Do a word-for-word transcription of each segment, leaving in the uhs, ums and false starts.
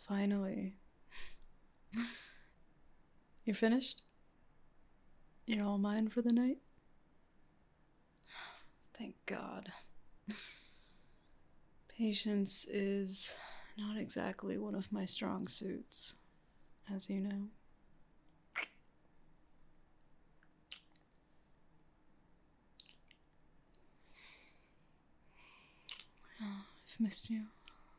Finally. You're finished? You're all mine for the night? Thank God. Patience is not exactly one of my strong suits, as you know. Oh, I've missed you.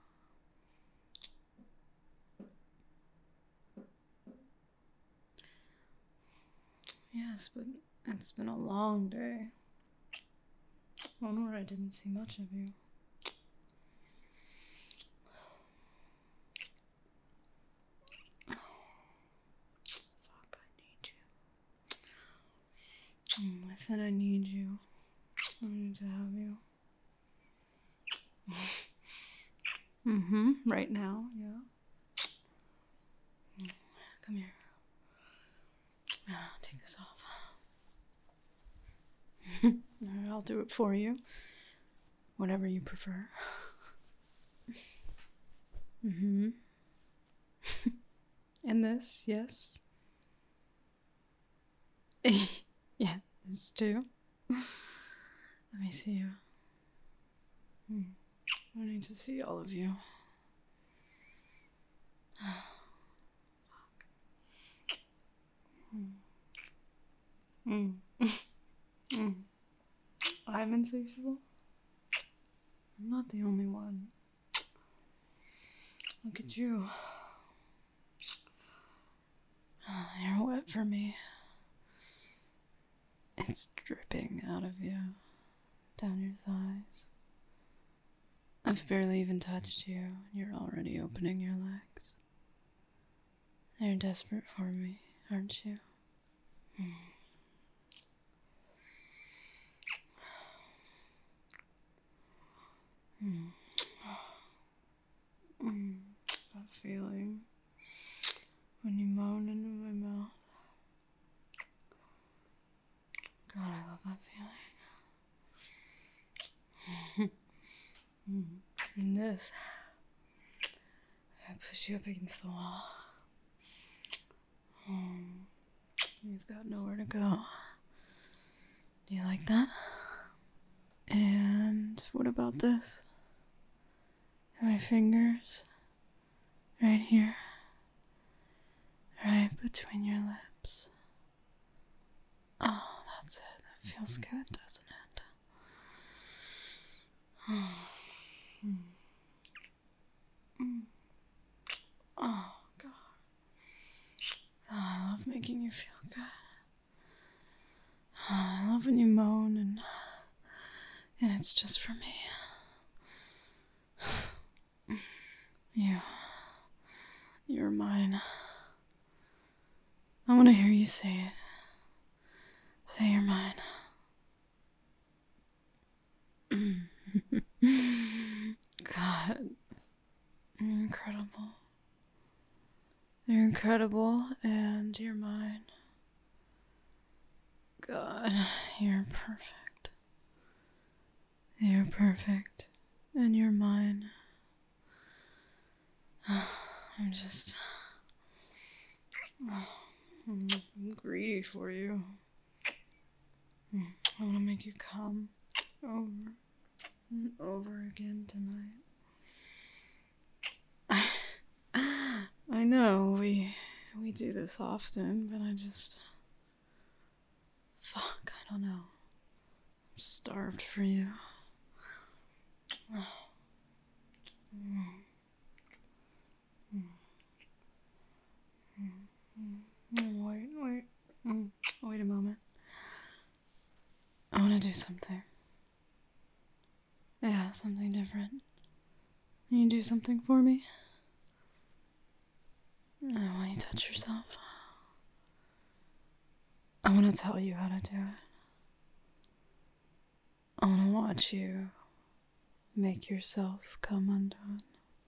Yes, but it's been a long day. One where I didn't see much of you. Fuck, I need you. Mm, I said I need you. I need to have you. Mm-hmm, right now, yeah. Come here. Ah, take this off. Alright, I'll do it for you. Whatever you prefer. Mm-hmm. And this, yes. Yeah, this too. Let me see you. Hmm. I need to see all of you. Mm. Mm. I'm insatiable? I'm not the only one. Look at you. You're wet for me. It's dripping out of you, down your thighs. I've barely even touched you, and you're already opening your legs. You're desperate for me, aren't you? Mm. Mm. Mm. That feeling when you moan into my mouth. God, I love that feeling. Mm. And this, I push you up against the wall. Mm. You've got nowhere to go. Do you like that? And what about this? My fingers, right here, right between your lips. Oh, that's it. That feels good, doesn't it? Mm. Mm. Oh, God. Oh, I love making you feel good. Oh, I love when you moan and and it's just for me. You. You're mine. I want to hear you say it. Say you're mine. God. You're incredible. You're incredible, and you're mine. God, you're perfect. You're perfect, and you're mine. I'm just... I'm greedy for you. I want to make you come over and over again tonight. I know, we we do this often, but I just... Fuck, I don't know. I'm starved for you. Mm. Mm. Mm. Wait, wait. Mm. Wait a moment. I want to do something. Yeah, something different. Can you do something for me? I want you to touch yourself. I want to tell you how to do it. I want to watch you make yourself come undone.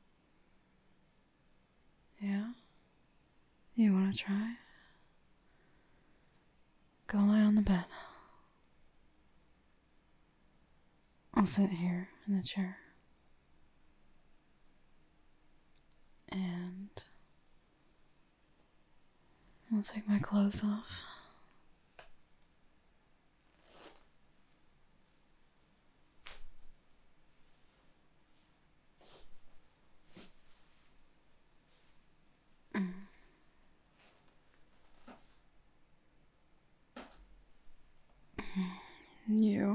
Yeah? You want to try? Go lie on the bed. I'll sit here in the chair. And I'll take my clothes off. You.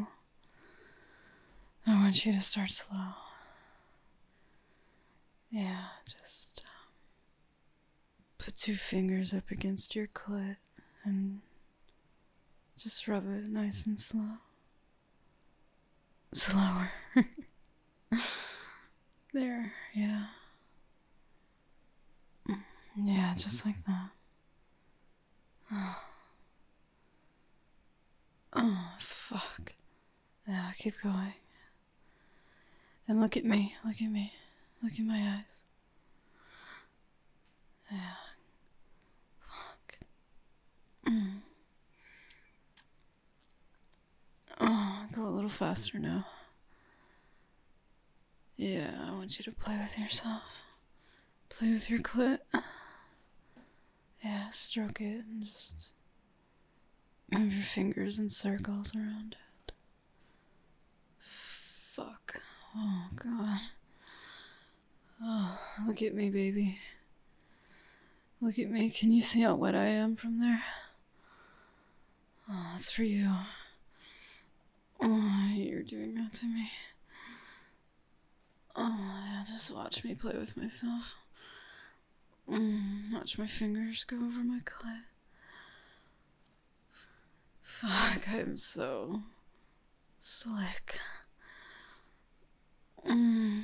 I want you to start slow. Yeah, just um, put two fingers up against your clit and just rub it nice and slow. Slower. There, yeah. Yeah, just like that. Oh, oh fuck. Yeah, keep going. And look at me, look at me. Look in my eyes. Yeah. Fuck. Mm. Oh, go a little faster now. Yeah, I want you to play with yourself. Play with your clit. Yeah, stroke it and just move your fingers in circles around it. Fuck. Oh, God. Oh, look at me, baby. Look at me. Can you see how wet I am from there? Oh, that's for you. Oh, you're doing that to me. Oh, yeah, just watch me play with myself. Mm, watch my fingers go over my clit. Fuck, I'm so slick. Mm.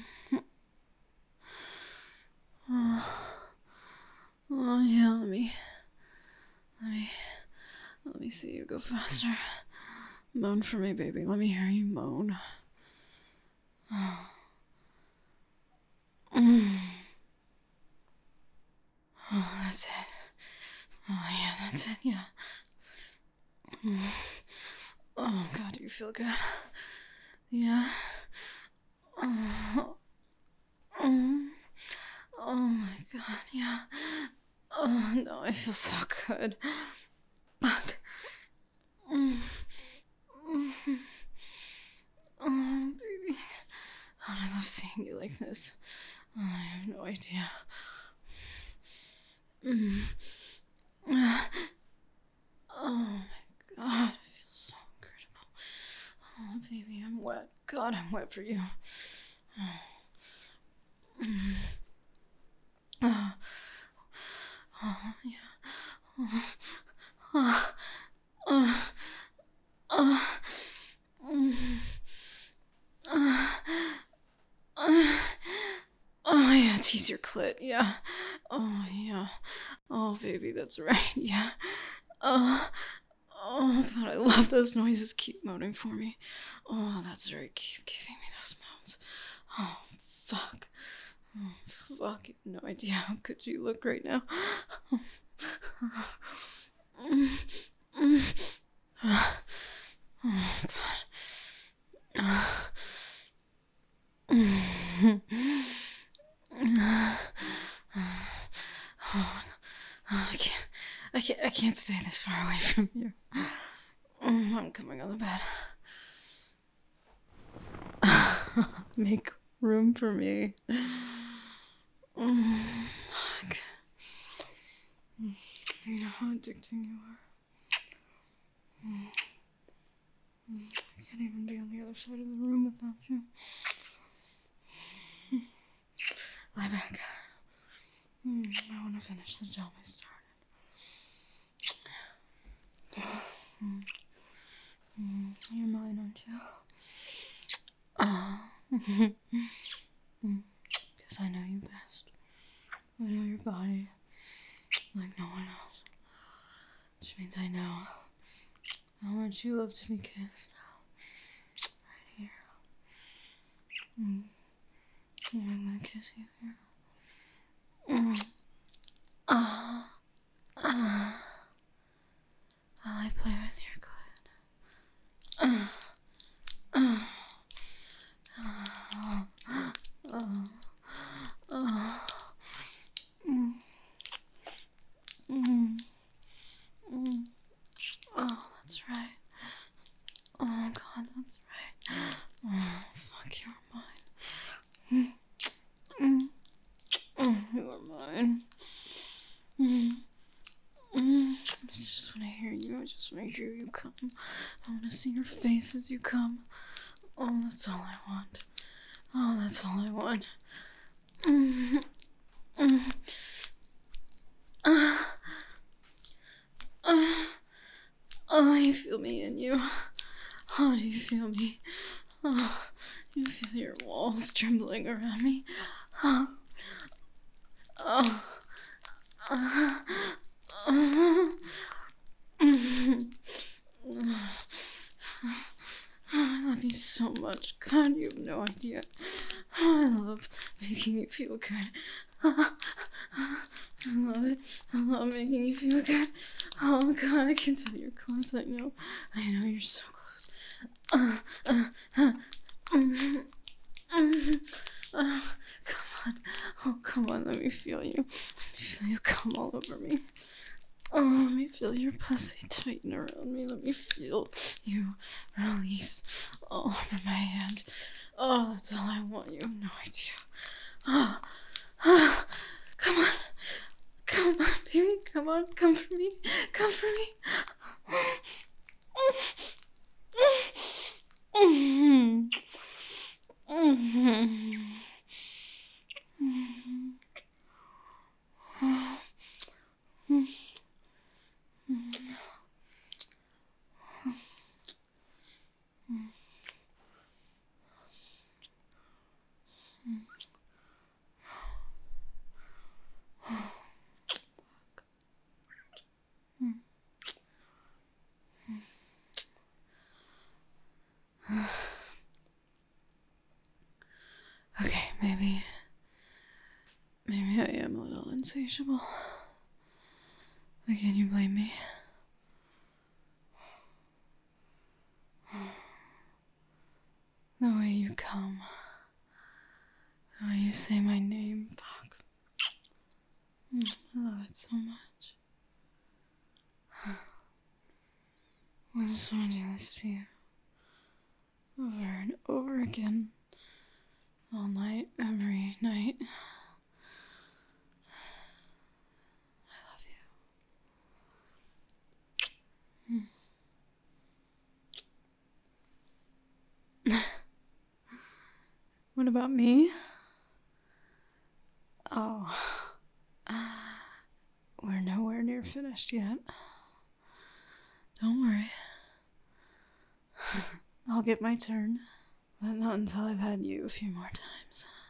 Oh. Oh, yeah, let me, let me, let me see you go faster. Moan for me, baby. Let me hear you moan. Oh. Mm. Oh, that's it. Oh, yeah, that's it, yeah. Mm. Oh, God, you feel good? Yeah. Oh. Mm. Oh, my God, yeah. Oh, no, I feel so good. Fuck. Mm. Mm. Oh, baby. Oh, I love seeing you like this. Oh, I have no idea. Mm. Oh my God, it feels so incredible. Oh, baby, I'm wet. God, I'm wet for you. Oh, mm. Oh, oh yeah. Oh, oh, oh, oh, mm. Oh, oh, oh, yeah, tease your clit, yeah. Oh, yeah. Oh, baby, that's right, yeah. Oh, oh, God, I love those noises. Keep moaning for me. Oh, that's right, keep giving me those moans. Oh, fuck. Oh, fuck, you have no idea how good you look right now. Oh, God. Oh, I can't, I can't, I can't stay this far away from you. I'm coming on the bed. Make room for me. Fuck. You know how addicting you are. I can't even be on the other side of the room without you. Lie back. I want to finish the job I started. You're mine, aren't you? Because I know you best. I know your body like no one else. Which means I know how much you love to be kissed. Right here. Mm. And I'm gonna kiss you here. Mm. Ah. Ah. While I play with your clit. Ah. Ah. Ah. Ah. Ah. Mm. Mm. want to see your face as you come. Oh, that's all I want. Oh, that's all I want. Mm-hmm. Mm-hmm. Uh, uh, oh, you feel me in you. Oh, do you feel me? Oh, you feel your walls trembling around me. Oh, oh, uh, uh, mm-hmm. I love you so much. God, you have no idea. I love making you feel good. I love it. I love making you feel good. Oh God, I can tell you're close. I know. I know you're so close. Uh, uh, uh, mm-hmm. Mm-hmm. Uh, come on. Oh, come on. Let me feel you. Let me feel you come all over me. Oh, let me feel your pussy tighten around me. Let me feel you release all over my hand. Oh, that's all I want. You have no idea. Oh, oh, come on. Come on, baby. Come on. Come for me. Come for me. Mm-hmm. Mm-hmm. Okay, maybe. Maybe I am a little insatiable. But can you blame me? The way you come. The way you say my name. Fuck. I love it so much. I just want to do this to you. Over and over again. All night, every night. I love you. What about me? Oh. We're nowhere near finished yet. Don't worry. I'll get my turn, but not until I've had you a few more times.